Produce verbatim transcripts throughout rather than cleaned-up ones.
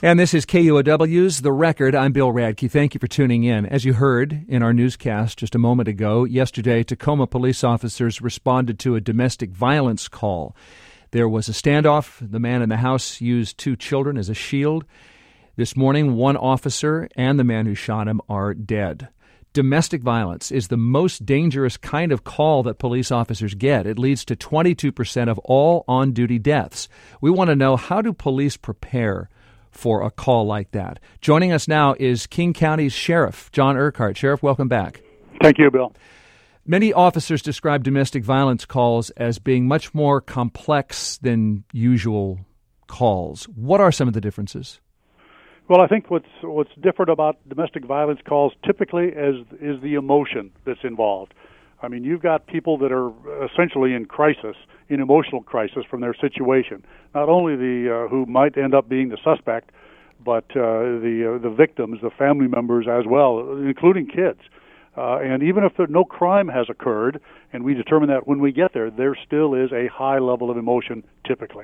And this is K U O W's The Record. I'm Bill Radke. Thank you for tuning in. As you heard in our newscast just a moment ago, yesterday, Tacoma police officers responded to a domestic violence call. There was a standoff. The man in the house used two children as a shield. This morning, one officer and the man who shot him are dead. Domestic violence is the most dangerous kind of call that police officers get. It leads to twenty-two percent of all on-duty deaths. We want to know, how do police prepare for a call like that? Joining us now is King County's Sheriff, John Urquhart. Sheriff, welcome back. Thank you, Bill. Many officers describe domestic violence calls as being much more complex than usual calls. What are some of the differences? Well, I think what's what's different about domestic violence calls typically is is the emotion that's involved. I mean, you've got people that are essentially in crisis, in emotional crisis from their situation. Not only the uh, who might end up being the suspect, but uh, the uh, the victims, the family members as well, including kids. Uh, and even if there, no crime has occurred, and we determine that when we get there, there still is a high level of emotion typically.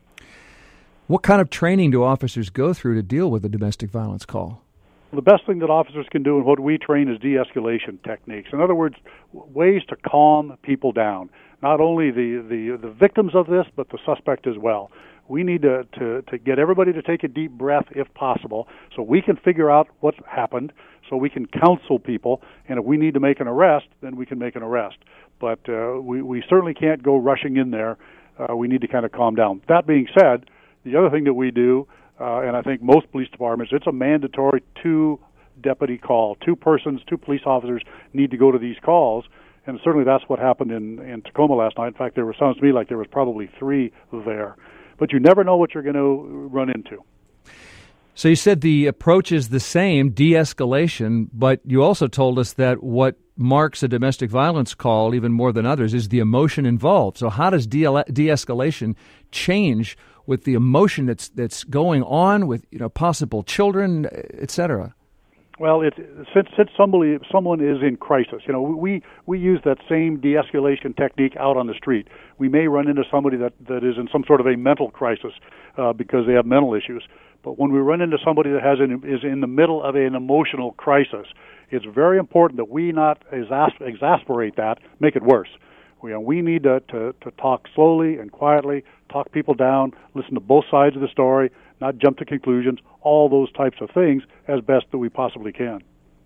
What kind of training do officers go through to deal with a domestic violence call? The best thing that officers can do and what we train is de-escalation techniques. In other words, ways to calm people down. Not only the, the, the victims of this, but the suspect as well. We need to, to, to get everybody to take a deep breath if possible so we can figure out what happened, so we can counsel people, and if we need to make an arrest, then we can make an arrest. But uh, we, we certainly can't go rushing in there. Uh, we need to kind of calm down. That being said, the other thing that we do, uh, and I think most police departments, it's a mandatory two-deputy call. Two persons, two police officers need to go to these calls, and certainly that's what happened in, in Tacoma last night. In fact, there was, sounds to me like there was probably three there. But you never know what you're going to run into. So you said the approach is the same, de-escalation, but you also told us that what marks a domestic violence call, even more than others, is the emotion involved. So how does de- de-escalation change with the emotion that's that's going on with, you know, possible children, et cetera? Well, it, since since somebody someone is in crisis, you know, we we use that same de-escalation technique out on the street. We may run into somebody that, that is in some sort of a mental crisis uh, because they have mental issues. But when we run into somebody that has an, is in the middle of an emotional crisis, it's very important that we not exas- exasperate that, make it worse. We, we need to, to, to talk slowly and quietly, talk people down, listen to both sides of the story, not jump to conclusions, all those types of things as best that we possibly can.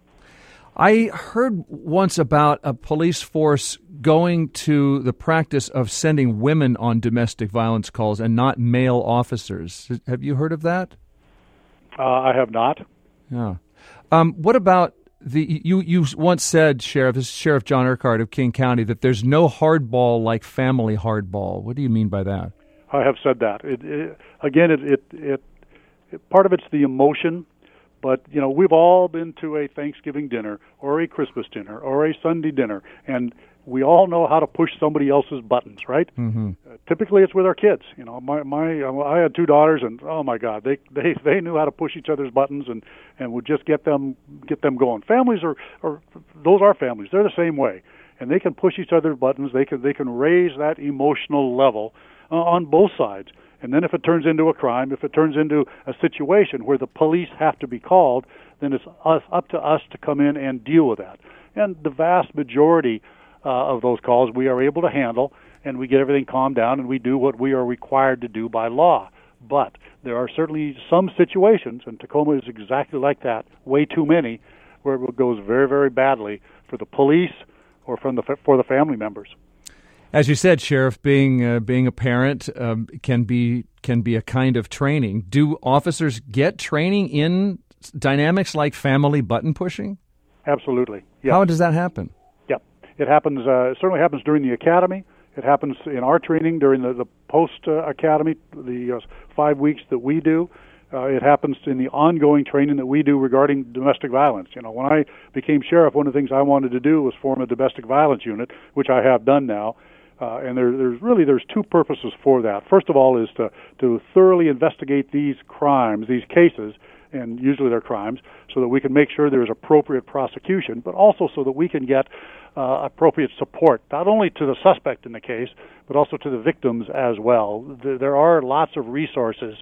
I heard once about a police force going to the practice of sending women on domestic violence calls and not male officers. Have you heard of that? Uh, I have not. Yeah. Um, what about the you? You once said, Sheriff, this is Sheriff John Urquhart of King County, that there's no hardball like family hardball. What do you mean by that? I have said that. It, it, again, it, it, it, it part of it's the emotion, but you know we've all been to a Thanksgiving dinner or a Christmas dinner or a Sunday dinner, and we all know how to push somebody else's buttons, right? Mm-hmm. Uh, typically, it's with our kids. You know, my my I had two daughters, and oh my God, they they they knew how to push each other's buttons and and would just get them get them going. Families are are those are families. They're the same way, and they can push each other's buttons. They can they can raise that emotional level uh, on both sides. And then if it turns into a crime, if it turns into a situation where the police have to be called, then it's us, up to us to come in and deal with that. And the vast majority uh, of those calls we are able to handle, and we get everything calmed down, and we do what we are required to do by law. But there are certainly some situations, and Tacoma is exactly like that, way too many, where it goes very, very badly for the police or from the for the family members. As you said, Sheriff, being uh, being a parent um, can be can be a kind of training. Do officers get training in dynamics like family button pushing? Absolutely. Yeah. How does that happen? Yeah, it happens. Uh, it certainly happens during the academy. It happens in our training during the, the post uh, academy, the uh, five weeks that we do. Uh, it happens in the ongoing training that we do regarding domestic violence. You know, when I became sheriff, one of the things I wanted to do was form a domestic violence unit, which I have done now. Uh, and there, there's really there's two purposes for that. First of all is to, to thoroughly investigate these crimes, these cases, and usually they're crimes, so that we can make sure there's appropriate prosecution, but also so that we can get uh, appropriate support, not only to the suspect in the case, but also to the victims as well. There are lots of resources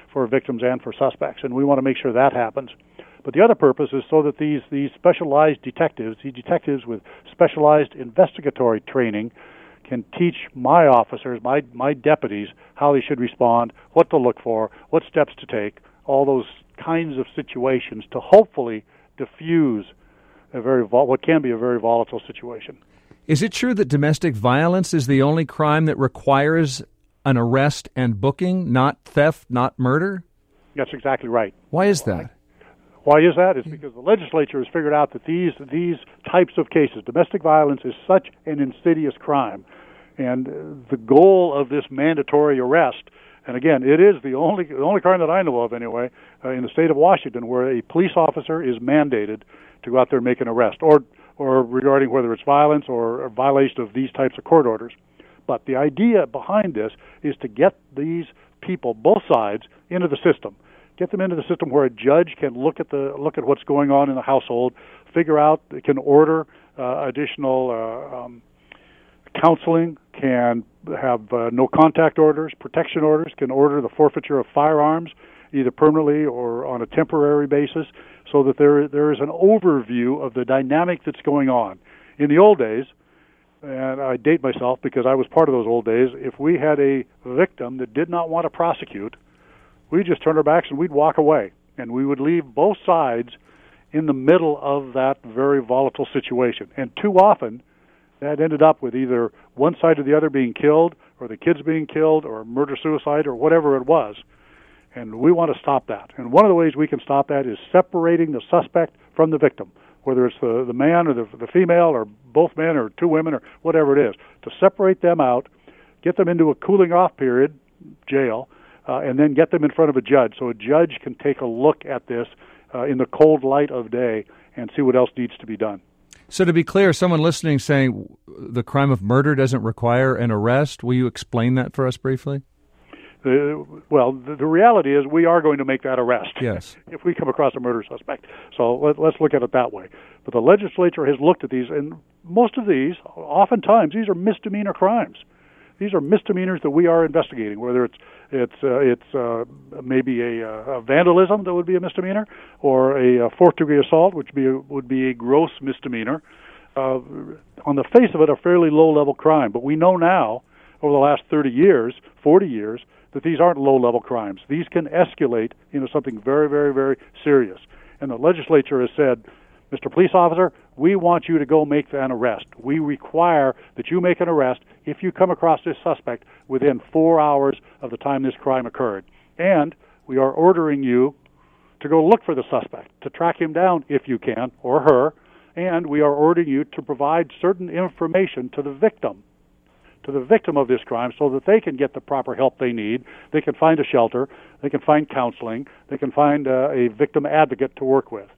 for victims and for suspects, and we want to make sure that happens. But the other purpose is so that these, these specialized detectives, these detectives with specialized investigatory training, can teach my officers, my, my deputies, how they should respond, what to look for, what steps to take, all those kinds of situations to hopefully diffuse a very vol- what can be a very volatile situation. Is it true that domestic violence is the only crime that requires an arrest and booking, not theft, not murder? That's exactly right. Why is that? Why is that? It's because the legislature has figured out that these these types of cases, domestic violence is such an insidious crime, and the goal of this mandatory arrest, and again, it is the only the only crime that I know of anyway uh, in the state of Washington where a police officer is mandated to go out there and make an arrest, or or regarding whether it's violence or a violation of these types of court orders. But the idea behind this is to get these people, both sides, into the system. Get them into the system where a judge can look at the look at what's going on in the household, figure out, can order uh, additional uh, um, counseling, can have uh, no contact orders, protection orders, can order the forfeiture of firearms, either permanently or on a temporary basis, so that there there is an overview of the dynamic that's going on. In the old days, and I date myself because I was part of those old days, if we had a victim that did not want to prosecute, we'd just turn our backs and we'd walk away. And we would leave both sides in the middle of that very volatile situation. And too often, that ended up with either one side or the other being killed, or the kids being killed, or murder-suicide, or whatever it was. And we want to stop that. And one of the ways we can stop that is separating the suspect from the victim, whether it's the, the man or the, the female, or both men or two women, or whatever it is, to separate them out, get them into a cooling-off period, jail, uh, and then get them in front of a judge so a judge can take a look at this uh, in the cold light of day and see what else needs to be done. So to be clear, someone listening saying the crime of murder doesn't require an arrest, will you explain that for us briefly? Uh, well, the, the reality is we are going to make that arrest. Yes. If we come across a murder suspect. So let, let's look at it that way. But the legislature has looked at these, and most of these, oftentimes, these are misdemeanor crimes. These are misdemeanors that we are investigating, whether it's it's uh, it's uh, maybe a, a vandalism that would be a misdemeanor, or a, a fourth degree assault, which be a, would be a gross misdemeanor. Uh, on the face of it, a fairly low level crime. But we know now, over the last thirty years, forty years, that these aren't low level crimes. These can escalate into something very, very, very serious. And the legislature has said, Mister Police Officer, we want you to go make an arrest. We require that you make an arrest if you come across this suspect within four hours of the time this crime occurred. And we are ordering you to go look for the suspect, to track him down if you can, or her, and we are ordering you to provide certain information to the victim, to the victim of this crime, so that they can get the proper help they need. They can find a shelter, they can find counseling, they can find uh, a victim advocate to work with.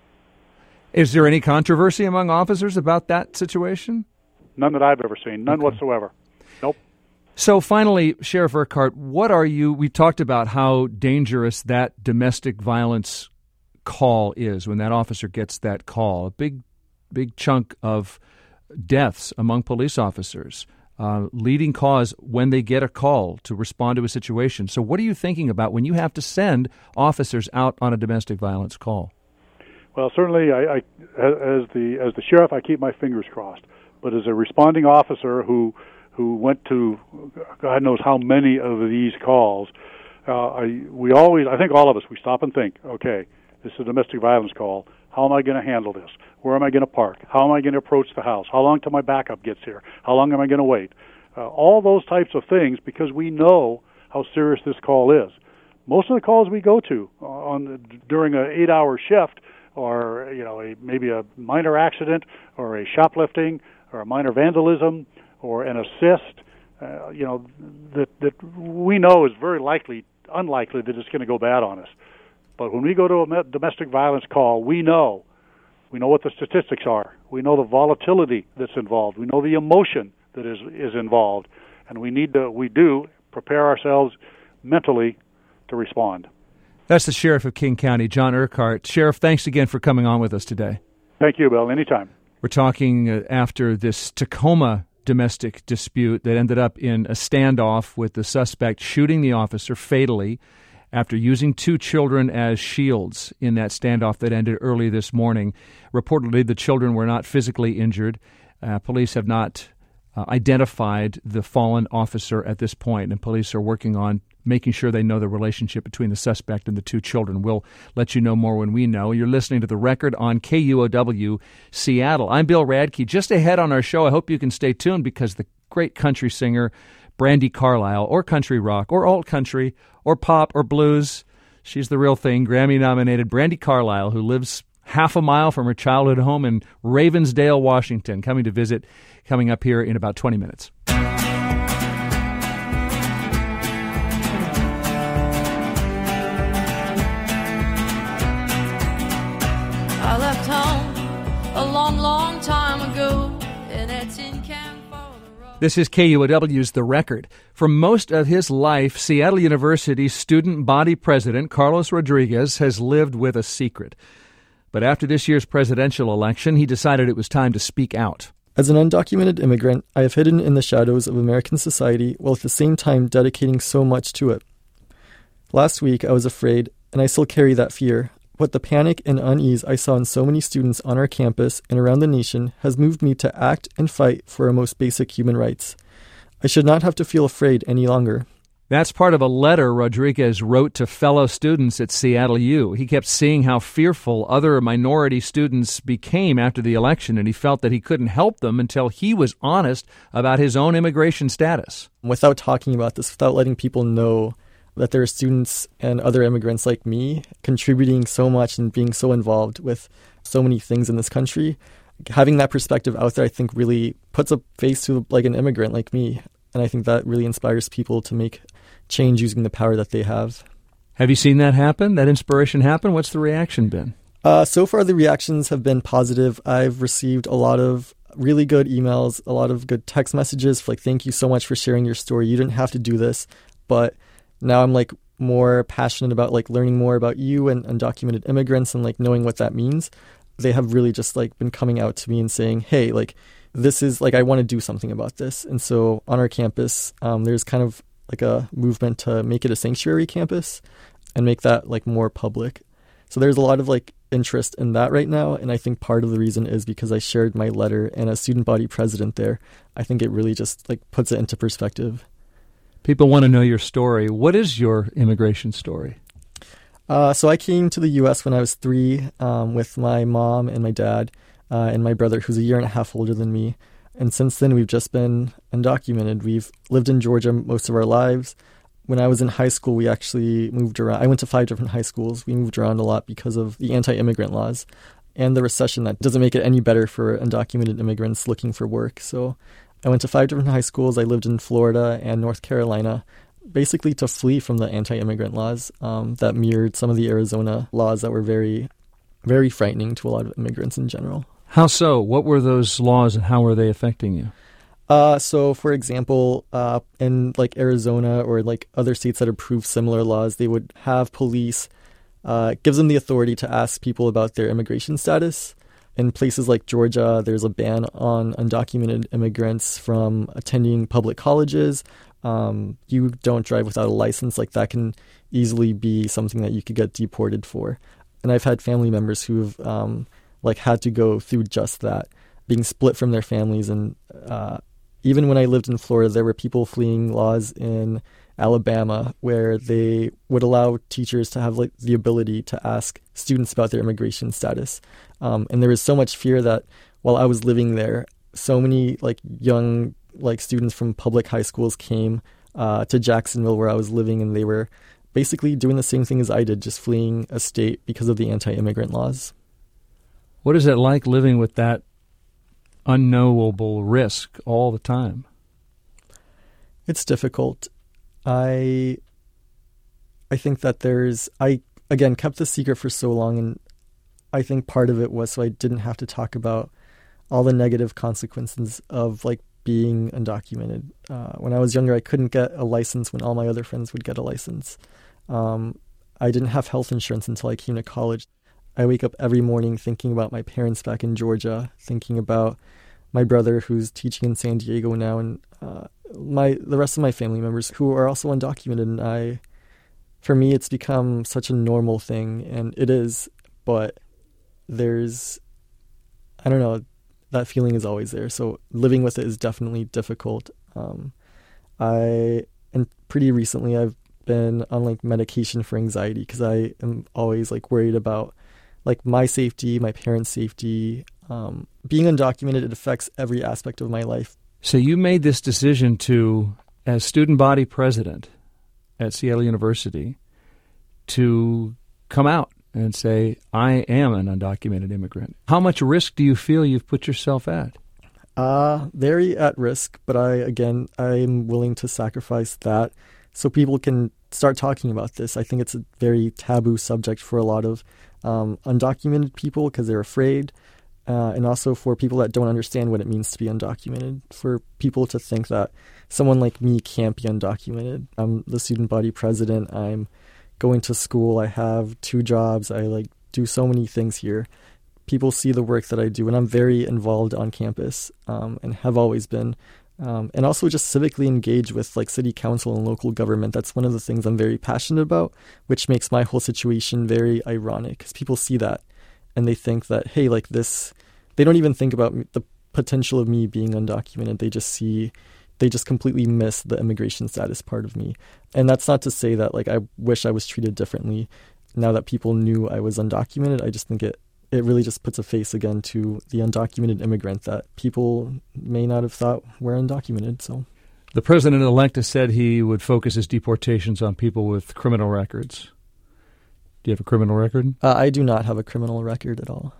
Is there any controversy among officers about that situation? None that I've ever seen. None okay. whatsoever. Nope. So finally, Sheriff Urquhart, what are you, we talked about how dangerous that domestic violence call is when that officer gets that call, a big, big chunk of deaths among police officers, uh, leading cause when they get a call to respond to a situation. So what are you thinking about when you have to send officers out on a domestic violence call? Well, certainly, I, I, as the as the sheriff, I keep my fingers crossed. But as a responding officer who who went to God knows how many of these calls, uh, I we always, I think all of us, we stop and think, okay, this is a domestic violence call. How am I going to handle this? Where am I going to park? How am I going to approach the house? How long till my backup gets here? How long am I going to wait? Uh, all those types of things, because we know how serious this call is. Most of the calls we go to on during an eight-hour shift, or you know, a, maybe a minor accident, or a shoplifting, or a minor vandalism, or an assist, uh, you know, that that we know is very likely, unlikely that it's going to go bad on us. But when we go to a domestic violence call, we know, we know what the statistics are. We know the volatility that's involved. We know the emotion that is is involved, and we need to, we do prepare ourselves mentally to respond. That's the Sheriff of King County, John Urquhart. Sheriff, thanks again for coming on with us today. Thank you, Bill. Anytime. We're talking uh, after this Tacoma domestic dispute that ended up in a standoff with the suspect shooting the officer fatally. after using two children as shields in that standoff that ended early this morning. Reportedly, the children were not physically injured. Uh, police have not uh, identified the fallen officer at this point, and police are working on making sure they know the relationship between the suspect and the two children. We'll let you know more when we know. You're listening to The Record on K U O W Seattle. I'm Bill Radke. Just ahead on our show, I hope you can stay tuned because the great country singer Brandi Carlile, or country rock, or alt country, or pop, or blues, she's the real thing, Grammy-nominated Brandi Carlile, who lives half a mile from her childhood home in Ravensdale, Washington, coming to visit, coming up here in about twenty minutes. I left home a long, long time ago, and it's in Camp. This is K U O W's The Record. For most of his life, Seattle University student body president Carlos Rodriguez has lived with a secret. But after this year's presidential election, he decided it was time to speak out. As an undocumented immigrant, I have hidden in the shadows of American society while at the same time dedicating so much to it. Last week, I was afraid, and I still carry that fear. But the panic and unease I saw in so many students on our campus and around the nation has moved me to act and fight for our most basic human rights. I should not have to feel afraid any longer. That's part of a letter Rodriguez wrote to fellow students at Seattle U. He kept seeing how fearful other minority students became after the election, and he felt that he couldn't help them until he was honest about his own immigration status. Without talking about this, without letting people know that there are students and other immigrants like me contributing so much and being so involved with so many things in this country, having that perspective out there, I think really puts a face to like an immigrant like me. And I think that really inspires people to make change using the power that they have. Have you seen that happen, that inspiration happen? What's the reaction been? Uh, so far, the reactions have been positive. I've received a lot of really good emails, a lot of good text messages for like, thank you so much for sharing your story. You didn't have to do this, but now I'm like more passionate about like learning more about you and undocumented immigrants and like knowing what that means. They have really just like been coming out to me and saying, hey, like this is like, I want to do something about this. And so on our campus, um, there's kind of like a movement to make it a sanctuary campus and make that like more public. So there's a lot of like interest in that right now. And I think part of the reason is because I shared my letter, and as student body president there, I think it really just like puts it into perspective. People want to know your story. What is your immigration story? Uh, so I came to the U S when I was three um, with my mom and my dad uh, and my brother, who's a year and a half older than me. And since then, we've just been undocumented. We've lived in Georgia most of our lives. When I was in high school, we actually moved around. I went to five different high schools. We moved around a lot because of the anti-immigrant laws and the recession that doesn't make it any better for undocumented immigrants looking for work. So I went to five different high schools. I lived in Florida and North Carolina, basically to flee from the anti-immigrant laws um, that mirrored some of the Arizona laws that were very, very frightening to a lot of immigrants in general. How so? What were those laws and how were they affecting you? Uh, so, for example, uh, in like Arizona or like other states that approve similar laws, they would have police, uh, gives them the authority to ask people about their immigration status. In places like Georgia, there's a ban on undocumented immigrants from attending public colleges. Um, you don't drive without a license. Like that can easily be something that you could get deported for. And I've had family members who've um, like had to go through just that, being split from their families. And uh, even when I lived in Florida, there were people fleeing laws in Alabama where they would allow teachers to have like the ability to ask students about their immigration status. Um, and there was so much fear that while I was living there, so many like young like students from public high schools came uh, to Jacksonville where I was living, and they were basically doing the same thing as I did, just fleeing a state because of the anti-immigrant laws. What is it like living with that unknowable risk all the time? It's difficult. I I think that there's, I, again, kept the secret for so long, and I think part of it was so I didn't have to talk about all the negative consequences of, like, being undocumented. Uh, when I was younger, I couldn't get a license when all my other friends would get a license. Um, I didn't have health insurance until I came to college. I wake up every morning thinking about my parents back in Georgia, thinking about my brother who's teaching in San Diego now, and uh, my the rest of my family members who are also undocumented. And I for me, it's become such a normal thing, and it is, but there's, I don't know, that feeling is always there. So living with it is definitely difficult. Um, I, and pretty recently I've been on like medication for anxiety because I am always like worried about like my safety, my parents' safety. Um, being undocumented, it affects every aspect of my life. So you made this decision to, as student body president at Seattle University, to come out and say, I am an undocumented immigrant. How much risk do you feel you've put yourself at? Uh, very at risk, but I, again, I'm willing to sacrifice that so people can start talking about this. I think it's a very taboo subject for a lot of um, undocumented people because they're afraid, uh, and also for people that don't understand what it means to be undocumented, for people to think that someone like me can't be undocumented. I'm the student body president. I'm going to school. I have two jobs. I like do so many things here. People see the work that I do, and I'm very involved on campus um, and have always been. Um, and also just civically engaged with like city council and local government. That's one of the things I'm very passionate about, which makes my whole situation very ironic because people see that and they think that, hey, like this, they don't even think about the potential of me being undocumented. They just see, they just completely miss the immigration status part of me. And that's not to say that like I wish I was treated differently now that people knew I was undocumented. I just think it it really just puts a face again to the undocumented immigrant that people may not have thought were undocumented. So, the president-elect has said he would focus his deportations on people with criminal records. Do you have a criminal record? Uh, I do not have a criminal record at all.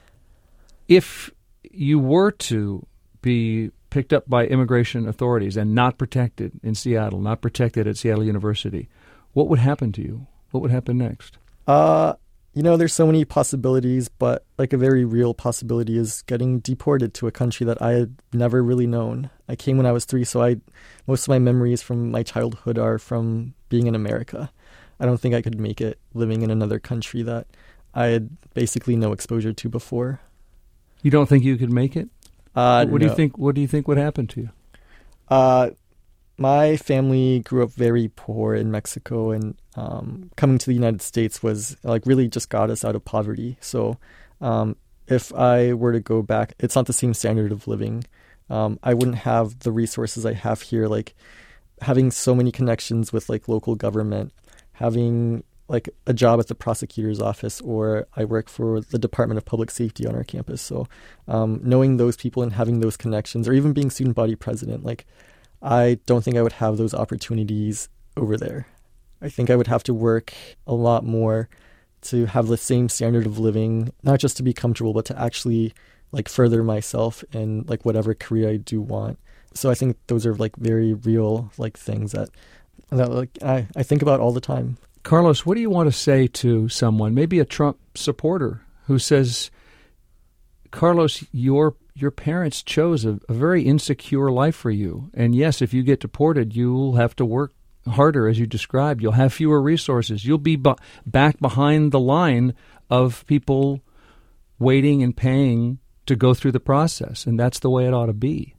If you were to be picked up by immigration authorities and not protected in Seattle, not protected at Seattle University, what would happen to you? What would happen next? Uh... You know, there's so many possibilities, but like a very real possibility is getting deported to a country that I had never really known. I came when I was three, so I most of my memories from my childhood are from being in America. I don't think I could make it living in another country that I had basically no exposure to before. You don't think you could make it? Uh, what no. do you think? What do you think would happen to you? Uh, my family grew up very poor in Mexico, and um, coming to the United States was like really just got us out of poverty. So um, if I were to go back, it's not the same standard of living. Um, I wouldn't have the resources I have here, like having so many connections with like local government, having like a job at the prosecutor's office, or I work for the Department of Public Safety on our campus. So um, knowing those people and having those connections, or even being student body president, like I don't think I would have those opportunities over there. I think I would have to work a lot more to have the same standard of living, not just to be comfortable, but to actually like further myself in like whatever career I do want. So I think those are like very real like things that that like I, I think about all the time. Carlos, what do you want to say to someone, maybe a Trump supporter, who says, Carlos, your your parents chose a, a very insecure life for you. And yes, if you get deported, you'll have to work harder, as you described. You'll have fewer resources. You'll be b- back behind the line of people waiting and paying to go through the process. And that's the way it ought to be.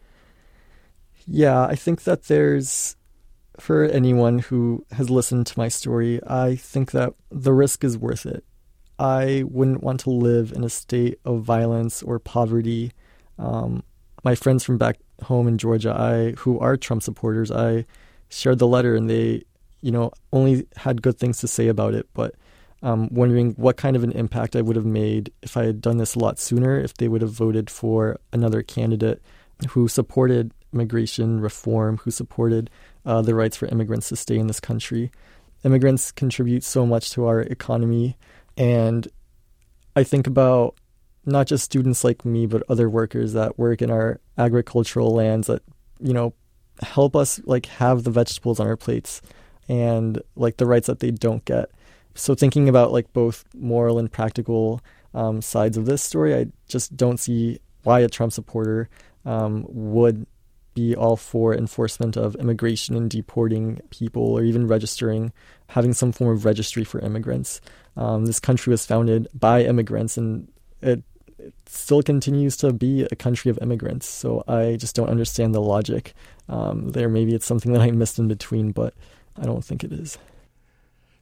Yeah, I think that there's, for anyone who has listened to my story, I think that the risk is worth it. I wouldn't want to live in a state of violence or poverty. Um, my friends from back home in Georgia, I who are Trump supporters, I shared the letter, and they, you know, only had good things to say about it. But um, wondering what kind of an impact I would have made if I had done this a lot sooner, if they would have voted for another candidate who supported immigration reform, who supported uh, the rights for immigrants to stay in this country. Immigrants contribute so much to our economy. And I think about not just students like me, but other workers that work in our agricultural lands that, you know, help us like have the vegetables on our plates and like the rights that they don't get. So thinking about like both moral and practical um, sides of this story, I just don't see why a Trump supporter um, would be all for enforcement of immigration and deporting people, or even registering, having some form of registry for immigrants. Um, this country was founded by immigrants, and it, it still continues to be a country of immigrants. So I just don't understand the logic um, there. Maybe it's something that I missed in between, but I don't think it is.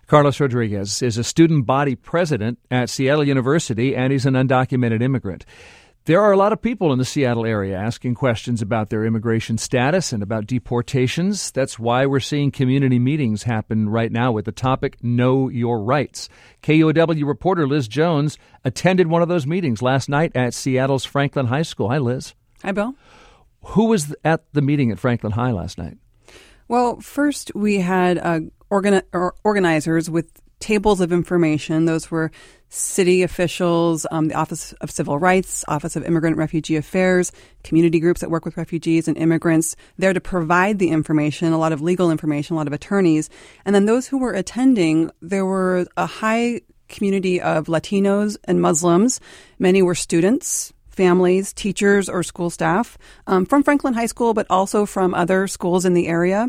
Carlos Rodriguez is a student body president at Seattle University, and he's an undocumented immigrant. There are a lot of people in the Seattle area asking questions about their immigration status and about deportations. That's why we're seeing community meetings happen right now with the topic, Know Your Rights. K U O W reporter Liz Jones attended one of those meetings last night at Seattle's Franklin High School. Hi, Liz. Hi, Bill. Who was at the meeting at Franklin High last night? Well, first we had uh, organi- or organizers with tables of information. Those were city officials, um, the Office of Civil Rights, Office of Immigrant and Refugee Affairs, community groups that work with refugees and immigrants, there to provide the information, a lot of legal information, a lot of attorneys. And then those who were attending, there were a high community of Latinos and Muslims. Many were students, families, teachers, or school staff um, from Franklin High School, but also from other schools in the area.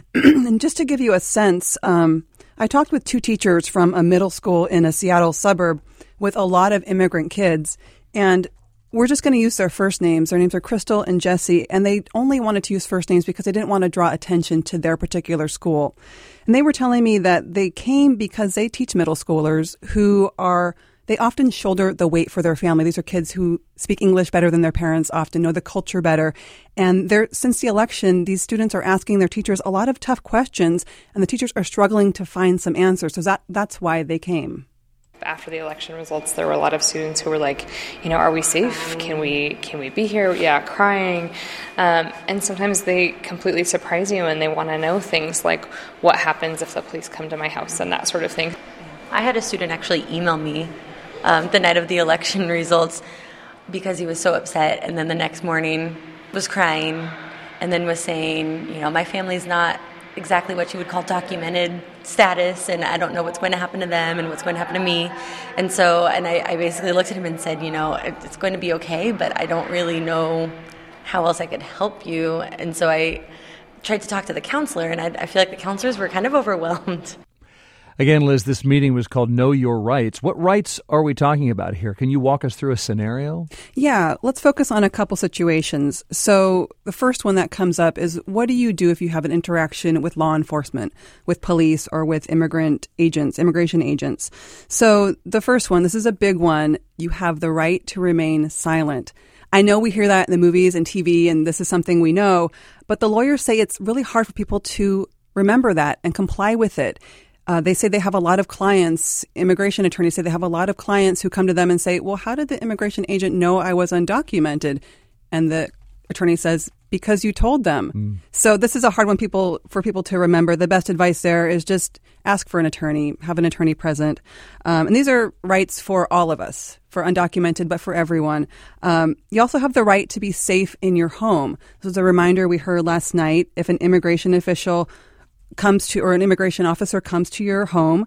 And just to give you a sense, um, I talked with two teachers from a middle school in a Seattle suburb with a lot of immigrant kids, and we're just going to use their first names. Their names are Crystal and Jesse, and they only wanted to use first names because they didn't want to draw attention to their particular school. And they were telling me that they came because they teach middle schoolers who are They often shoulder the weight for their family. These are kids who speak English better than their parents, often know the culture better. And they're, since the election, these students are asking their teachers a lot of tough questions, and the teachers are struggling to find some answers. So that that's why they came. After the election results, there were a lot of students who were like, you know, are we safe? Can we can we be here? Yeah, crying. Um, and sometimes they completely surprise you and they want to know things like what happens if the police come to my house and that sort of thing. I had a student actually email me Um, the night of the election results because he was so upset, and then the next morning was crying and then was saying, you know, my family's not exactly what you would call documented status, and I don't know what's going to happen to them and what's going to happen to me. And so, and I, I basically looked at him and said, you know, it's going to be okay, but I don't really know how else I could help you. And so I tried to talk to the counselor, and I, I feel like the counselors were kind of overwhelmed. Again, Liz, this meeting was called Know Your Rights. What rights are we talking about here? Can you walk us through a scenario? Yeah, let's focus on a couple situations. So the first one that comes up is, what do you do if you have an interaction with law enforcement, with police, or with immigrant agents, immigration agents? So the first one, this is a big one. You have the right to remain silent. I know we hear that in the movies and T V, and this is something we know, but the lawyers say it's really hard for people to remember that and comply with it. Uh, they say they have a lot of clients, immigration attorneys say they have a lot of clients who come to them and say, well, how did the immigration agent know I was undocumented? And the attorney says, because you told them. Mm. So this is a hard one people for people to remember. The best advice there is just ask for an attorney, have an attorney present. Um, and these are rights for all of us, for undocumented, but for everyone. Um, you also have the right to be safe in your home. This was a reminder we heard last night. If an immigration official comes to, or an immigration officer comes to your home,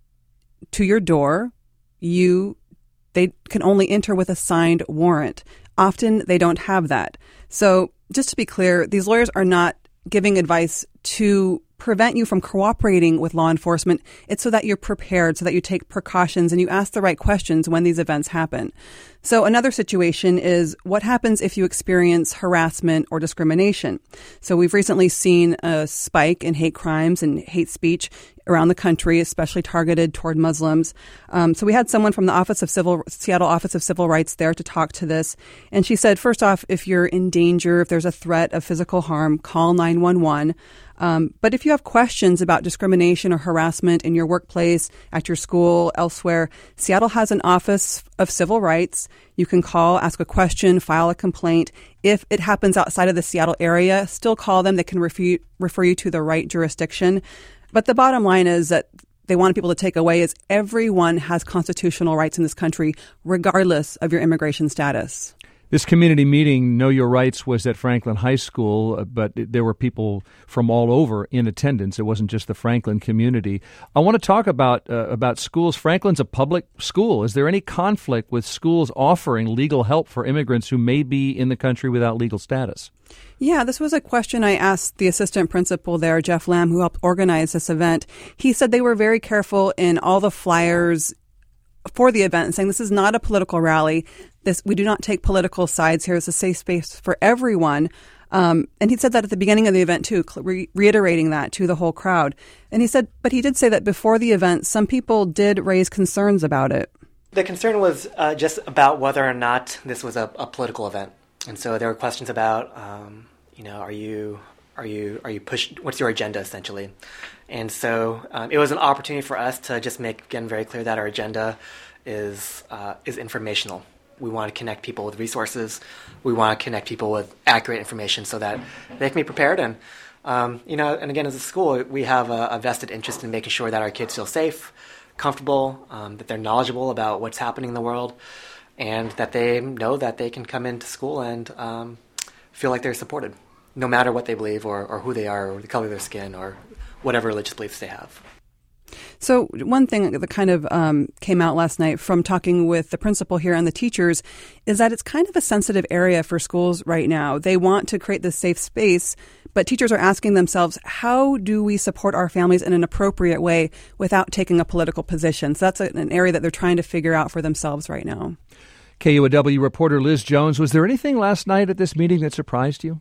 to your door, you, they can only enter with a signed warrant. Often they don't have that. So just to be clear, these lawyers are not giving advice to prevent you from cooperating with law enforcement. It's so that you're prepared, so that you take precautions and you ask the right questions when these events happen. So another situation is, what happens if you experience harassment or discrimination? So we've recently seen a spike in hate crimes and hate speech around the country, especially targeted toward Muslims. Um, so we had someone from the Office of Civil Seattle Office of Civil Rights there to talk to this. And she said, first off, if you're in danger, if there's a threat of physical harm, call nine one one. Um, but if you have questions about discrimination or harassment in your workplace, at your school, elsewhere, Seattle has an Office of Civil Rights. You can call, ask a question, file a complaint. If it happens outside of the Seattle area, still call them. They can refer, refer you to the right jurisdiction. But the bottom line is that they want people to take away is everyone has constitutional rights in this country, regardless of your immigration status. This community meeting, Know Your Rights, was at Franklin High School, but there were people from all over in attendance. It wasn't just the Franklin community. I want to talk about uh, about schools. Franklin's a public school. Is there any conflict with schools offering legal help for immigrants who may be in the country without legal status? Yeah, this was a question I asked the assistant principal there, Jeff Lamb, who helped organize this event. He said they were very careful in all the flyers for the event, saying this is not a political rally. This, we do not take political sides here. It's a safe space for everyone. Um, and he said that at the beginning of the event, too, re- reiterating that to the whole crowd. And he said, but he did say that before the event, some people did raise concerns about it. The concern was uh, just about whether or not this was a, a political event. And so there were questions about, um, you know, are you, are you, are you push? What's your agenda, essentially? And so um, it was an opportunity for us to just make, again, very clear that our agenda is uh, is informational. We want to connect people with resources. We want to connect people with accurate information so that they can be prepared. And, um, you know, and again, as a school, we have a, a vested interest in making sure that our kids feel safe, comfortable, um, that they're knowledgeable about what's happening in the world, and that they know that they can come into school and um, feel like they're supported, no matter what they believe or, or who they are or the color of their skin or whatever religious beliefs they have. So one thing that kind of um, came out last night from talking with the principal here and the teachers is that it's kind of a sensitive area for schools right now. They want to create this safe space, but teachers are asking themselves, how do we support our families in an appropriate way without taking a political position? So that's an area that they're trying to figure out for themselves right now. K U O W reporter Liz Jones, was there anything last night at this meeting that surprised you?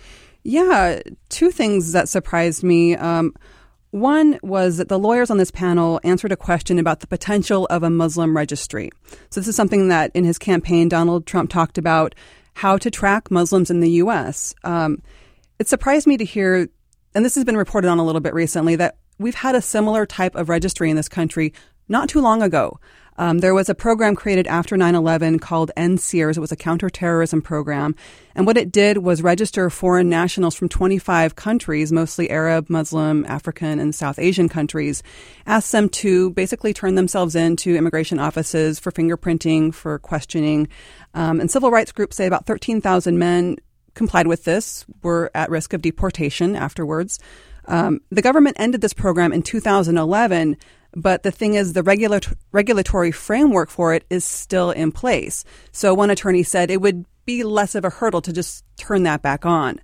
Yeah, two things that surprised me. Um, One was that the lawyers on this panel answered a question about the potential of a Muslim registry. So this is something that in his campaign, Donald Trump talked about how to track Muslims in the U S. Um, it surprised me to hear, and this has been reported on a little bit recently, that we've had a similar type of registry in this country not too long ago. Um, there was a program created after nine eleven called N SEERS. It was a counterterrorism program. And what it did was register foreign nationals from twenty-five countries, mostly Arab, Muslim, African, and South Asian countries, asked them to basically turn themselves in to immigration offices for fingerprinting, for questioning. Um, and civil rights groups say about thirteen thousand men complied with this, were at risk of deportation afterwards. Um, the government ended this program in two thousand eleven, but the thing is the regular, regulatory framework for it is still in place. So one attorney said it would be less of a hurdle to just turn that back on.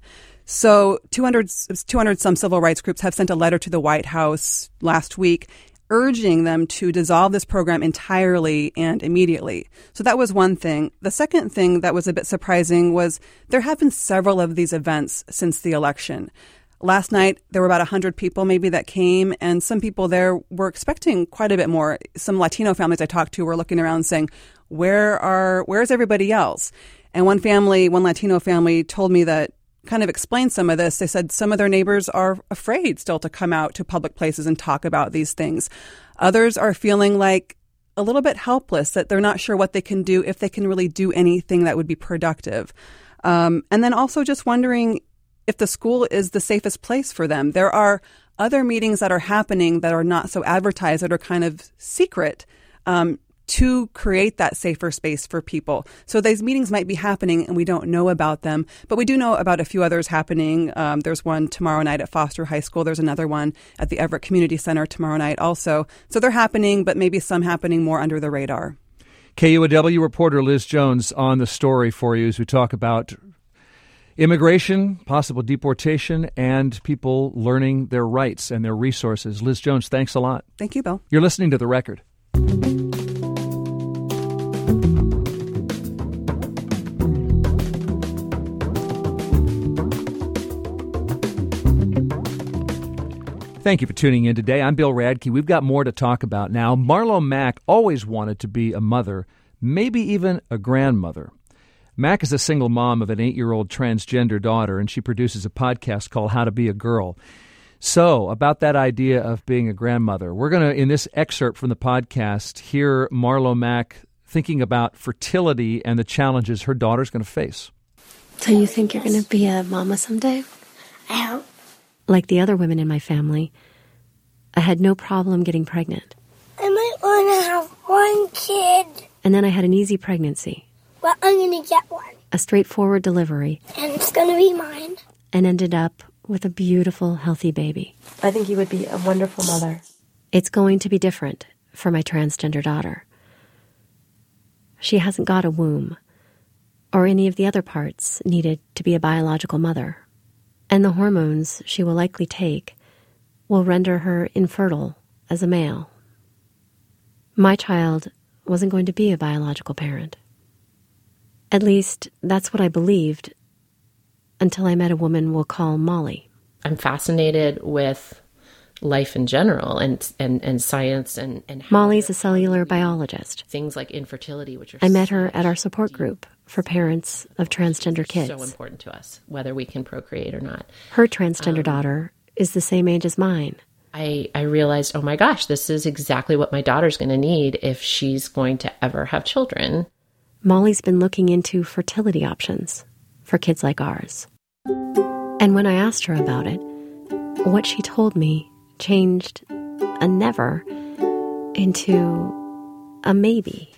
So two hundred, two hundred some civil rights groups have sent a letter to the White House last week urging them to dissolve this program entirely and immediately. So that was one thing. The second thing that was a bit surprising was there have been several of these events since the election. Last night, there were about one hundred people maybe that came, and some people there were expecting quite a bit more. Some Latino families I talked to were looking around saying, where are, where's everybody else? And one family, one Latino family told me that kind of explained some of this. They said some of their neighbors are afraid still to come out to public places and talk about these things. Others are feeling like a little bit helpless, that they're not sure what they can do, if they can really do anything that would be productive. Um, and then also just wondering if the school is the safest place for them. There are other meetings that are happening that are not so advertised, that are kind of secret, um, to create that safer space for people. So these meetings might be happening and we don't know about them, but we do know about a few others happening. Um, there's one tomorrow night at Foster High School. There's another one at the Everett Community Center tomorrow night also. So they're happening, but maybe some happening more under the radar. K U O W reporter Liz Jones on the story for you as we talk about immigration, possible deportation, and people learning their rights and their resources. Liz Jones, thanks a lot. Thank you, Bill. You're listening to The Record. Thank you for tuning in today. I'm Bill Radke. We've got more to talk about now. Marlo Mack always wanted to be a mother, maybe even a grandmother. Mack is a single mom of an eight-year-old transgender daughter, and she produces a podcast called How to Be a Girl. So, about that idea of being a grandmother, we're going to, in this excerpt from the podcast, hear Marlo Mack thinking about fertility and the challenges her daughter's going to face. So you think you're going to be a mama someday? I hope. Like the other women in my family, I had no problem getting pregnant. I might want to have one kid. And then I had an easy pregnancy. Well, I'm going to get one. A straightforward delivery. And it's going to be mine. And ended up with a beautiful, healthy baby. I think you would be a wonderful mother. It's going to be different for my transgender daughter. She hasn't got a womb or any of the other parts needed to be a biological mother. And the hormones she will likely take will render her infertile as a male. My child wasn't going to be a biological parent. At least, that's what I believed until I met a woman we'll call Molly. I'm fascinated with life in general and and, and science and, and how Molly's a cellular biologist. Things like infertility, which are I met her at our support group for parents of transgender kids. So important to us, whether we can procreate or not. Her transgender um, daughter is the same age as mine. I, I realized, oh my gosh, this is exactly what my daughter's going to need if she's going to ever have children. Molly's been looking into fertility options for kids like ours. And when I asked her about it, what she told me changed a never into a maybe.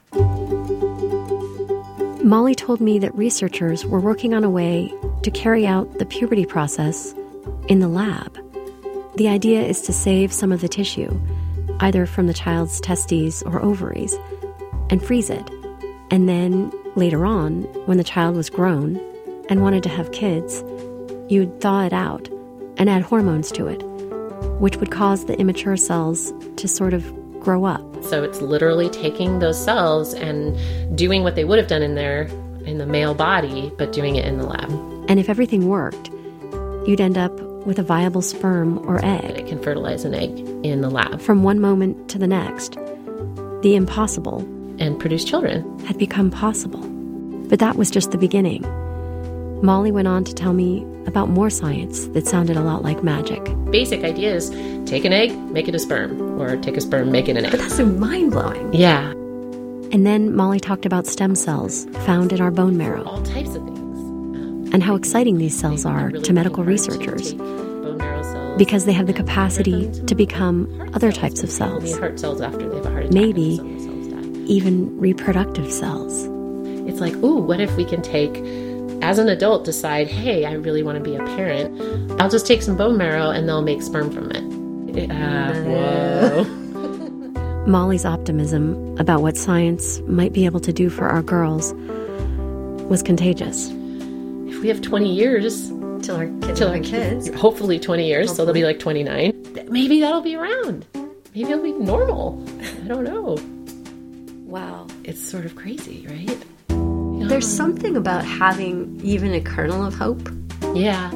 Molly told me that researchers were working on a way to carry out the puberty process in the lab. The idea is to save some of the tissue, either from the child's testes or ovaries, and freeze it. And then, later on, when the child was grown and wanted to have kids, you'd thaw it out and add hormones to it, which would cause the immature cells to sort of grow up. So it's literally taking those cells and doing what they would have done in their in the male body, but doing it in the lab. And if everything worked, you'd end up with a viable sperm or egg. It can fertilize an egg in the lab. From one moment to the next, the impossible and produce children had become possible. But that was just the beginning. Molly went on to tell me about more science that sounded a lot like magic. Basic idea is take an egg, make it a sperm, or take a sperm, make it an egg. But that's so mind-blowing. Yeah. And then Molly talked about stem cells found in our bone marrow. All types of things. And how exciting these cells are really to medical researchers because they have the capacity to become other types of cells. Heart cells after they have a heart attack. Maybe even reproductive cells. It's like, ooh, what if we can take, as an adult, decide, hey, I really want to be a parent. I'll just take some bone marrow and they'll make sperm from it. Uh, whoa. Molly's optimism about what science might be able to do for our girls was contagious. If we have twenty years till our kids, till our kids, hopefully twenty years, hopefully. So they'll be like twenty-nine. Maybe that'll be around. Maybe it'll be normal. I don't know. Wow. It's sort of crazy, right? There's something about having even a kernel of hope. Yeah.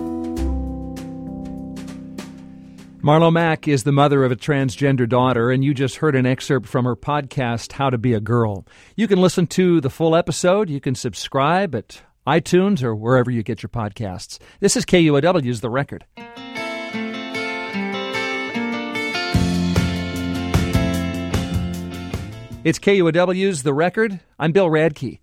Marlo Mack is the mother of a transgender daughter, and you just heard an excerpt from her podcast, How to Be a Girl. You can listen to the full episode. You can subscribe at iTunes or wherever you get your podcasts. This is K U O W's The Record. It's K U O W's The Record. I'm Bill Radke.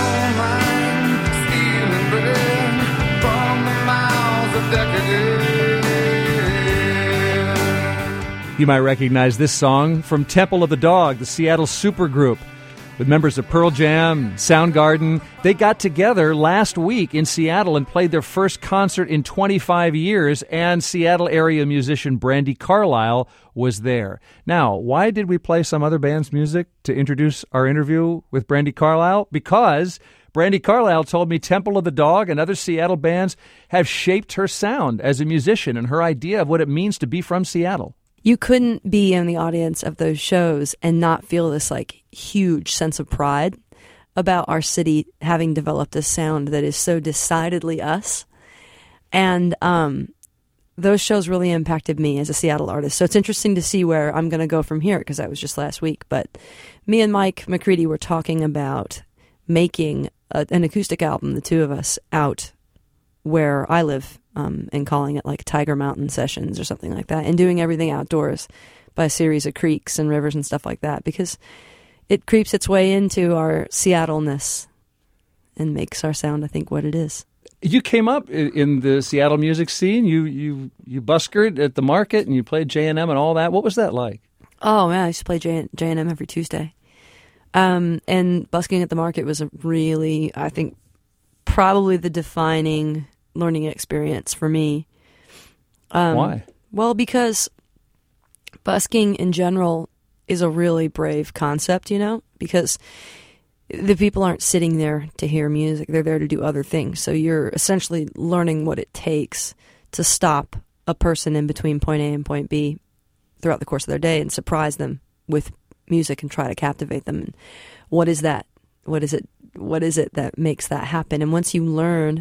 You might recognize this song from Temple of the Dog, the Seattle supergroup. With members of Pearl Jam, Soundgarden, they got together last week in Seattle and played their first concert in twenty-five years, and Seattle area musician Brandi Carlile was there. Now, why did we play some other band's music to introduce our interview with Brandi Carlile? Because Brandi Carlile told me Temple of the Dog and other Seattle bands have shaped her sound as a musician and her idea of what it means to be from Seattle. You couldn't be in the audience of those shows and not feel this like huge sense of pride about our city having developed a sound that is so decidedly us. And um, those shows really impacted me as a Seattle artist. So it's interesting to see where I'm going to go from here, because that was just last week. But me and Mike McCready were talking about making a, an acoustic album, the two of us, out where I live, um, and calling it like Tiger Mountain Sessions or something like that, and doing everything outdoors by a series of creeks and rivers and stuff like that, because it creeps its way into our Seattle-ness and makes our sound, I think, what it is. You came up in the Seattle music scene. You you you buskered at the market and you played J and M and all that. What was that like? Oh, man, I used to play J and M every Tuesday. Um, and busking at the market was a really, I think, probably the defining learning experience for me. Um, Why? Well, because busking in general is a really brave concept, you know, because the people aren't sitting there to hear music. They're there to do other things. So you're essentially learning what it takes to stop a person in between point A and point B throughout the course of their day and surprise them with music and try to captivate them. And what is that? What is it? What is it that makes that happen? And once you learn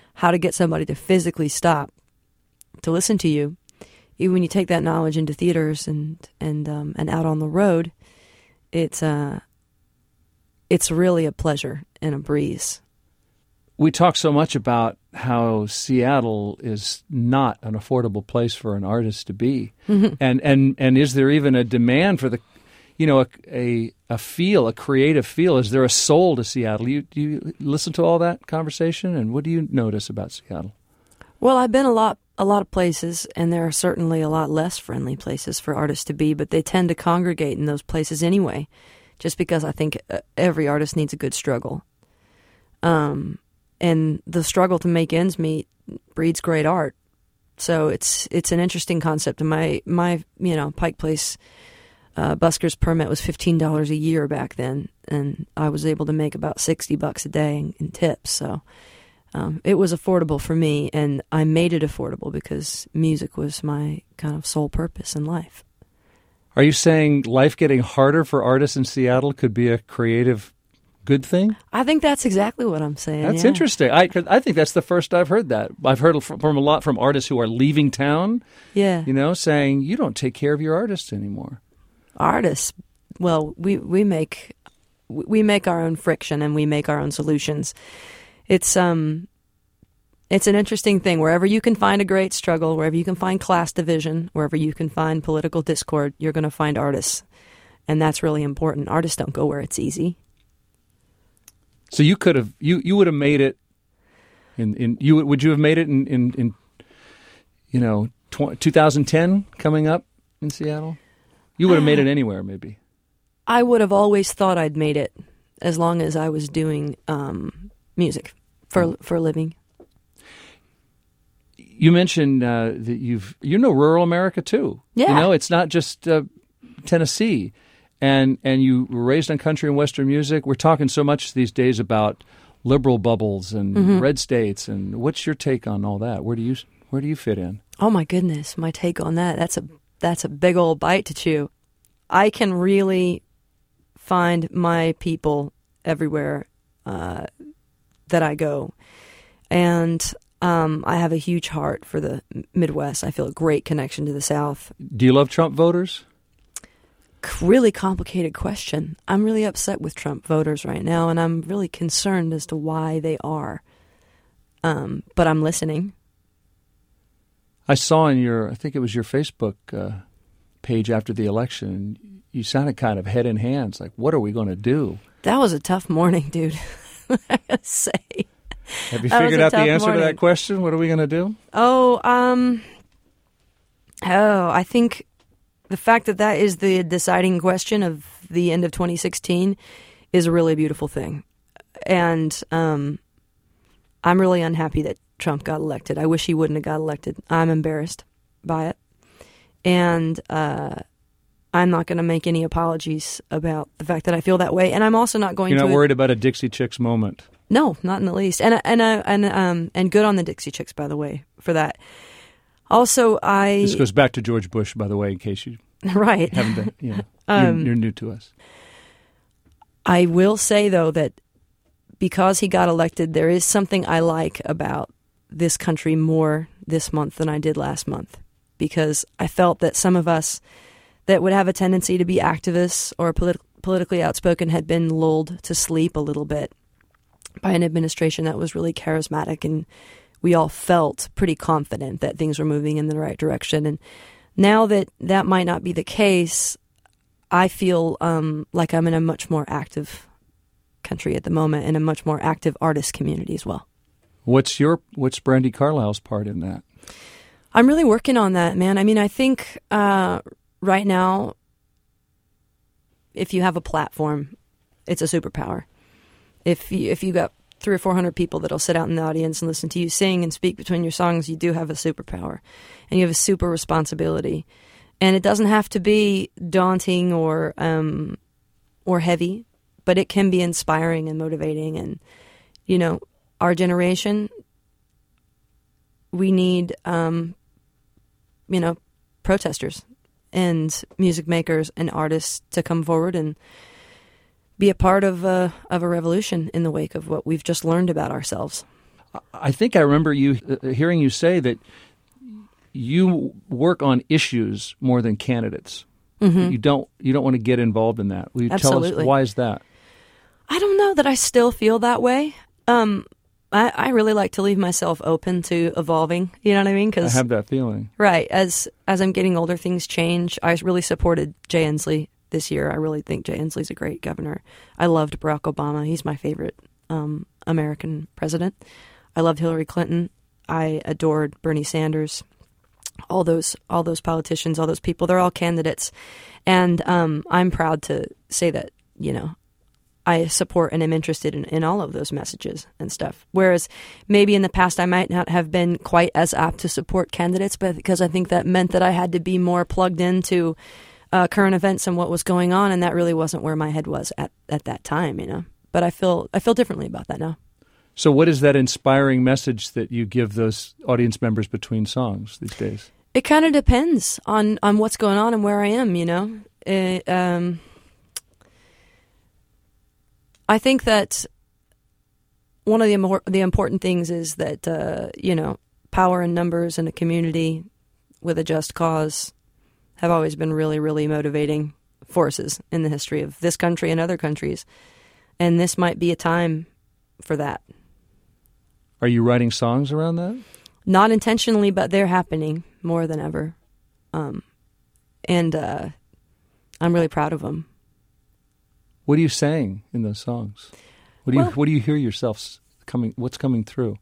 how to get somebody to physically stop to listen to you. Even when you take that knowledge into theaters and and um, and out on the road, it's uh, it's really a pleasure and a breeze. We talk so much about how Seattle is not an affordable place for an artist to be, Mm-hmm. and and and is there even a demand for the, you know, a a, a feel, a creative feel? Is there a soul to Seattle? You do you listen to all that conversation, and what do you notice about Seattle? Well, I've been a lot a lot of places, and there are certainly a lot less friendly places for artists to be, but they tend to congregate in those places anyway, just because I think uh, every artist needs a good struggle. Um, and the struggle to make ends meet breeds great art. So it's it's an interesting concept. And my, my you know, Pike Place uh, busker's permit was fifteen dollars a year back then, and I was able to make about sixty bucks a day in, in tips, so... Um, it was affordable for me, and I made it affordable because music was my kind of sole purpose in life. Are you saying life getting harder for artists in Seattle could be a creative good thing? I think that's exactly what I'm saying. That's yeah. interesting. I I think that's the first I've heard that. I've heard from, from a lot from artists who are leaving town, Yeah. you know, saying you don't take care of your artists anymore. Artists, well, we, we make we make our own friction and we make our own solutions. It's um, it's an interesting thing. Wherever you can find a great struggle, wherever you can find class division, wherever you can find political discord, you're going to find artists, and that's really important. Artists don't go where it's easy. So you could have you, you would have made it in, in you would you have made it in in, in you know tw- twenty ten coming up in Seattle? You would have made it anywhere, maybe. I would have always thought I'd made it as long as I was doing um, music for for a living. You mentioned uh, that you've you know rural America too. Yeah. You know, it's not just uh, Tennessee, and and you were raised on country and western music. We're talking so much these days about liberal bubbles and Mm-hmm. red states. And what's your take on all that? Where do you where do you fit in? Oh my goodness, my take on that. That's a that's a big old bite to chew. I can really find my people everywhere uh, that I go. And um, I have a huge heart for the Midwest. I feel a great connection to the South. Do you love Trump voters? Really complicated question. I'm really upset with Trump voters right now, and I'm really concerned as to why they are. Um, but I'm listening. I saw in your, I think it was your Facebook uh, page after the election, you sounded kind of head in hands, like, what are we going to do? That was a tough morning, dude. I gotta say. Have you That was figured a out the tough answer to morning. that question? What are we going to do? Oh, um, oh, I think the fact that that is the deciding question of the end of twenty sixteen is a really beautiful thing. And um, I'm really unhappy that Trump got elected. I wish he wouldn't have got elected. I'm embarrassed by it. And uh, I'm not going to make any apologies about the fact that I feel that way. And I'm also not going You're to... not worried about a Dixie Chicks moment? No, not in the least. And and uh, and um and good on the Dixie Chicks, by the way, for that. Also, I This goes back to George Bush, by the way, in case you right haven't been, you know, Um, you're, you're new to us. I will say though that because he got elected, there is something I like about this country more this month than I did last month, because I felt that some of us that would have a tendency to be activists or polit- politically outspoken had been lulled to sleep a little bit by an administration that was really charismatic, and we all felt pretty confident that things were moving in the right direction. And now that that might not be the case, I feel um, like I'm in a much more active country at the moment, and a much more active artist community as well. What's your what's Brandi Carlile's part in that? I'm really working on that, man. I mean, I think uh, right now, if you have a platform, it's a superpower. If you, if you got three or four hundred people that'll sit out in the audience and listen to you sing and speak between your songs, you do have a superpower, and you have a super responsibility. And it doesn't have to be daunting or um, or heavy, but it can be inspiring and motivating. And you know, our generation, we need um, you know, protesters and music makers and artists to come forward and be a part of a, of a revolution in the wake of what we've just learned about ourselves. I think I remember you uh, hearing you say that you work on issues more than candidates. Mm-hmm. You don't you don't want to get involved in that. Will you Absolutely. tell us why is that? I don't know that I still feel that way. Um, I, I really like to leave myself open to evolving. You know what I mean? 'Cause, I have that feeling. Right. As as I'm getting older, things change. I really supported Jay Inslee this year. I really think Jay Inslee's a great governor. I loved Barack Obama. He's my favorite um, American president. I loved Hillary Clinton. I adored Bernie Sanders. All those all those politicians, all those people, they're all candidates. And um, I'm proud to say that, you know, I support and am interested in, in all of those messages and stuff. Whereas maybe in the past I might not have been quite as apt to support candidates, but because I think that meant that I had to be more plugged into uh, current events and what was going on, and that really wasn't where my head was at, at that time, you know. But I feel I feel differently about that now. So what is that inspiring message that you give those audience members between songs these days? It kind of depends on, on what's going on and where I am, you know. It, um, I think that one of the more, the important things is that, uh, you know, power and numbers in a community with a just cause have always been really, really motivating forces in the history of this country and other countries. And this might be a time for that. Are you writing songs around that? Not intentionally, but they're happening more than ever. Um, and uh, I'm really proud of them. What are you saying in those songs? What do you well, What do you hear yourself coming? What's coming through?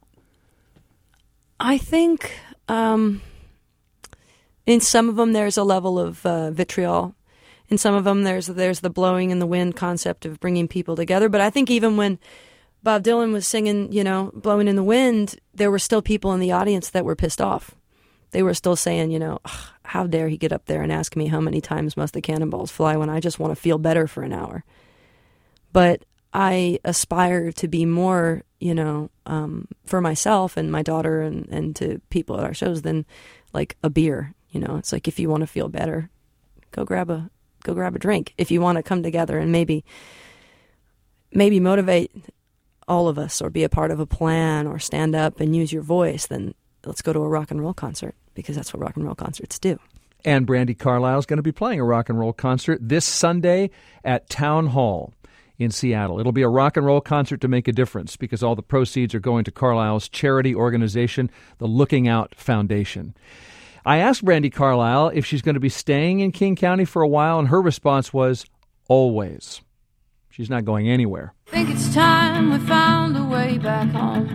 I think um, in some of them there's a level of uh, vitriol. In some of them there's there's the blowing in the wind concept of bringing people together. But I think even when Bob Dylan was singing, you know, Blowing in the Wind, there were still people in the audience that were pissed off. They were still saying, you know, how dare he get up there and ask me how many times must the cannonballs fly when I just want to feel better for an hour. But I aspire to be more, you know, um, for myself and my daughter and, and to people at our shows than like a beer. You know, it's like if you want to feel better, go grab a go grab a drink. If you want to come together and maybe maybe motivate all of us or be a part of a plan or stand up and use your voice, then let's go to a rock and roll concert because that's what rock and roll concerts do. And Brandi Carlile is going to be playing a rock and roll concert this Sunday at Town Hall in Seattle. It'll be a rock and roll concert to make a difference because all the proceeds are going to Carlile's charity organization, the Looking Out Foundation. I asked Brandi Carlile if she's going to be staying in King County for a while, and her response was, always. She's not going anywhere. I think it's time we found a way back home.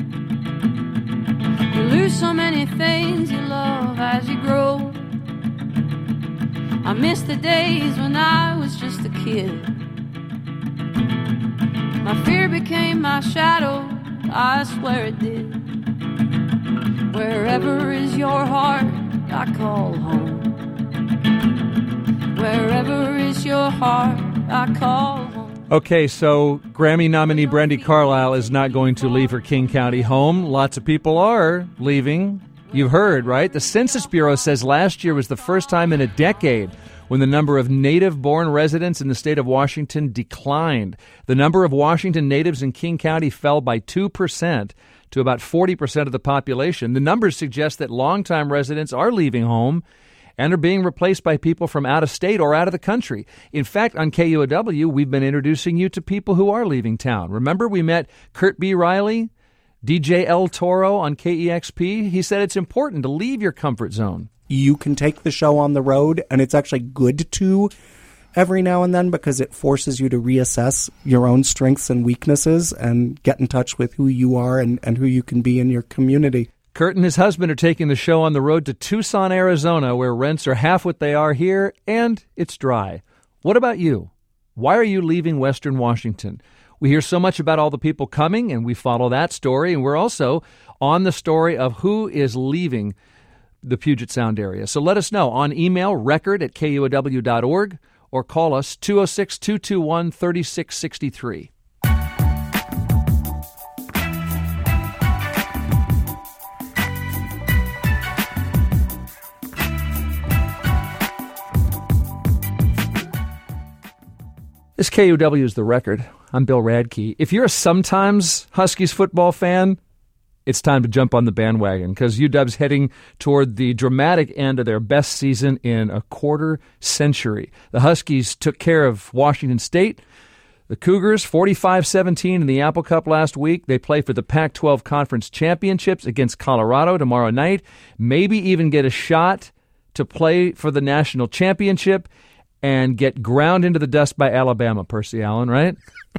You lose so many things you love as you grow. I miss the days when I was just a kid. My fear became my shadow, I swear it did. Wherever is your heart, I call home. Wherever is your heart, I call home. Okay, so Grammy nominee Brandi Carlile is not going to leave her King County home. Lots of people are leaving. You've heard, right? The Census Bureau says last year was the first time in a decade when the number of native-born residents in the state of Washington declined. The number of Washington natives in King County fell by two percent to about forty percent of the population. The numbers suggest that longtime residents are leaving home and are being replaced by people from out of state or out of the country. In fact, on K U O W, we've been introducing you to people who are leaving town. Remember, we met Kurt B. Riley, D J El Toro on K E X P. He said it's important to leave your comfort zone. You can take the show on the road, and it's actually good to every now and then because it forces you to reassess your own strengths and weaknesses and get in touch with who you are and, and who you can be in your community. Kurt and his husband are taking the show on the road to Tucson, Arizona, where rents are half what they are here, and it's dry. What about you? Why are you leaving Western Washington? We hear so much about all the people coming, and we follow that story, and we're also on the story of who is leaving the Puget Sound area. So let us know on email, record at K U O W dot org, or call us two oh six, two two one, three six six three. This K U O W is The Record. I'm Bill Radke. If you're a sometimes Huskies football fan, it's time to jump on the bandwagon because U W's heading toward the dramatic end of their best season in a quarter century. The Huskies took care of Washington State. The Cougars, forty-five seventeen in the Apple Cup last week. They play for the Pac twelve Conference Championships against Colorado tomorrow night. Maybe even get a shot to play for the national championship and get ground into the dust by Alabama, Percy Allen, right?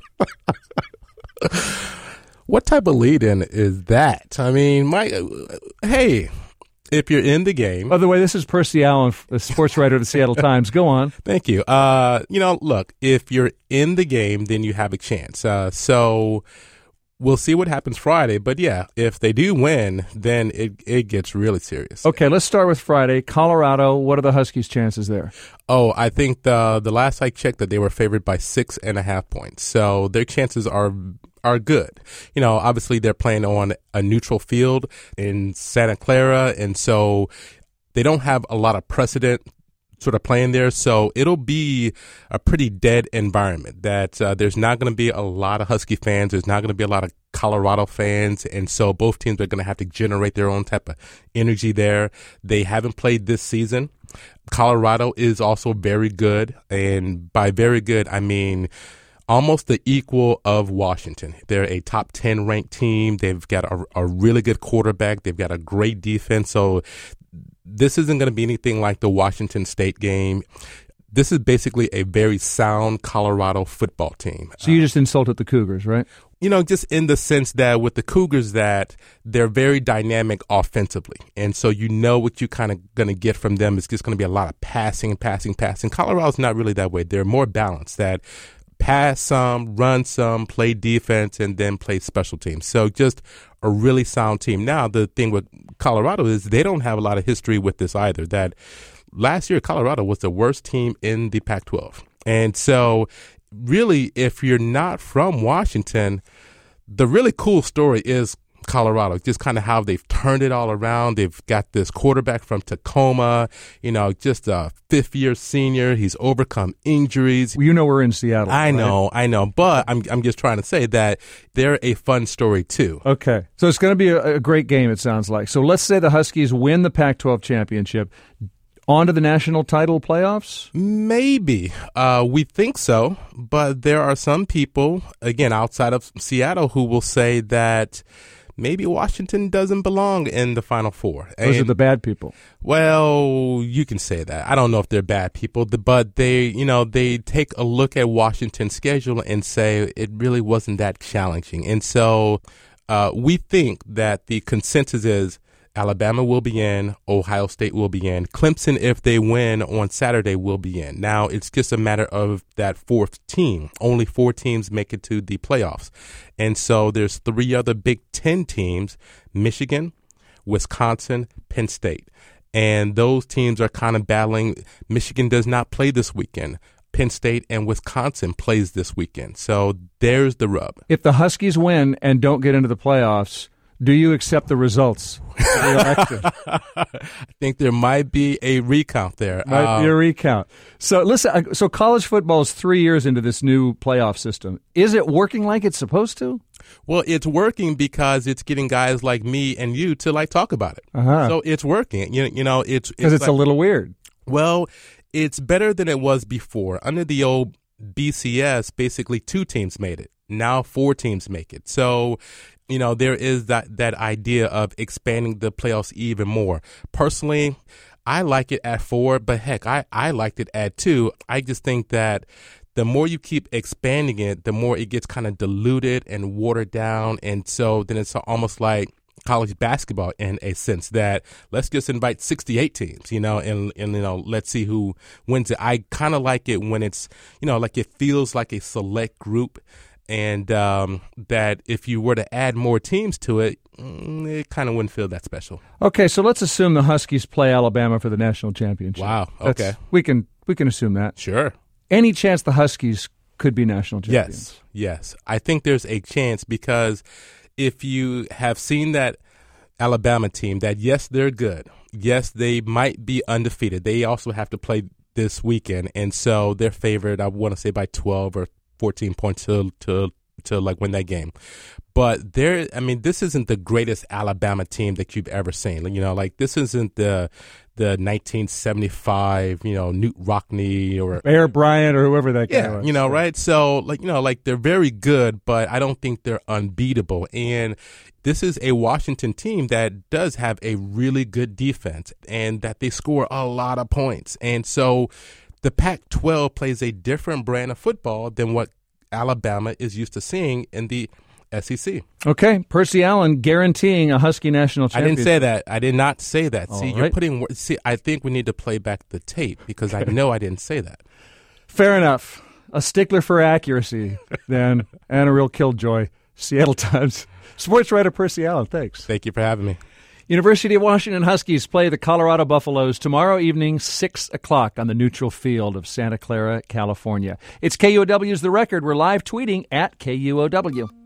What type of lead-in is that? I mean, my uh, hey, if you're in the game. By the way, this is Percy Allen, the sports writer of the Seattle Times. Go on. Thank you. Uh, you know, look, if you're in the game, then you have a chance. Uh, so we'll see what happens Friday. But, yeah, if they do win, then it, it gets really serious. Okay, let's start with Friday. Colorado, what are the Huskies' chances there? Oh, I think the the last I checked that they were favored by six and a half points. So their chances are are good. You know, obviously they're playing on a neutral field in Santa Clara, and so they don't have a lot of precedent sort of playing there. So it'll be a pretty dead environment that uh, there's not going to be a lot of Husky fans. There's not going to be a lot of Colorado fans. And so both teams are going to have to generate their own type of energy there. They haven't played this season. Colorado is also very good. And by very good, I mean almost the equal of Washington. They're a top ten ranked team. They've got a, a really good quarterback. They've got a great defense. So this isn't going to be anything like the Washington State game. This is basically a very sound Colorado football team. So you just insulted the Cougars, right? You know, just in the sense that with the Cougars that they're very dynamic offensively. And so you know what you're kind of going to get from them is just going to be a lot of passing, passing, passing. Colorado's not really that way. They're more balanced, that pass some, run some, play defense, and then play special teams. So just a really sound team. Now, the thing with Colorado is they don't have a lot of history with this either. That last year, Colorado was the worst team in the Pac twelve. And so really, if you're not from Washington, the really cool story is Colorado, just kind of how they've turned it all around. They've got this quarterback from Tacoma, you know, just a fifth-year senior. He's overcome injuries. Well, you know we're in Seattle. I right? know, I know. But I'm I'm just trying to say that they're a fun story, too. Okay. So it's going to be a, a great game, it sounds like. So let's say the Huskies win the Pac twelve championship. On to the national title playoffs? Maybe. Uh, we think so. But there are some people, again, outside of Seattle, who will say that maybe Washington doesn't belong in the Final Four. Those and, are the bad people. Well, you can say that. I don't know if they're bad people, but they, you know, they take a look at Washington's schedule and say it really wasn't that challenging. And so uh, we think that the consensus is Alabama will be in, Ohio State will be in, Clemson, if they win on Saturday, will be in. Now, it's just a matter of that fourth team. Only four teams make it to the playoffs. And so there's three other Big Ten teams, Michigan, Wisconsin, Penn State. And those teams are kind of battling. Michigan does not play this weekend. Penn State and Wisconsin plays this weekend. So there's the rub. If the Huskies win and don't get into the playoffs, do you accept the results of the election? I think there might be a recount there. Might um, be a recount. So listen, so college football is three years into this new playoff system. Is it working like it's supposed to? Well, it's working because it's getting guys like me and you to like talk about it. Uh-huh. So it's working. You, you know, it's because it's, it's like, a little weird. Well, it's better than it was before. Under the old B C S, basically two teams made it. Now four teams make it. So, you know, there is that, that idea of expanding the playoffs even more. Personally, I like it at four, but heck, I, I liked it at two. I just think that the more you keep expanding it, the more it gets kind of diluted and watered down. And so then it's almost like college basketball in a sense that let's just invite sixty-eight teams, you know, and, and you know, let's see who wins it. I kind of like it when it's, you know, like it feels like a select group. And um, that if you were to add more teams to it, it kind of wouldn't feel that special. Okay, so let's assume the Huskies play Alabama for the national championship. Wow. Okay, That's, we can we can assume that. Sure. Any chance the Huskies could be national champions? Yes. Yes, I think there's a chance because if you have seen that Alabama team, that yes, they're good. Yes, they might be undefeated. They also have to play this weekend, and so they're favored. I want to say by twelve or fourteen points to to to like win that game. But there, I mean, this isn't the greatest Alabama team that you've ever seen. You know, like this isn't the the nineteen seventy-five, you know, Newt Rockne or Bear Bryant or whoever that guy yeah, was. you know, right? So, like, you know, like they're very good, but I don't think they're unbeatable. And this is a Washington team that does have a really good defense and that they score a lot of points. And so the Pac twelve plays a different brand of football than what Alabama is used to seeing in the S E C. Okay, Percy Allen guaranteeing a Husky national championship. I didn't say that. I did not say that. All see, right. you're putting. See, I think we need to play back the tape because I know I didn't say that. Fair enough. A stickler for accuracy, then, and a real killjoy. Seattle Times sports writer Percy Allen. Thanks. Thank you for having me. University of Washington Huskies play the Colorado Buffaloes tomorrow evening, six o'clock on the neutral field of Santa Clara, California. It's K U O W's The Record. We're live tweeting at K U O W.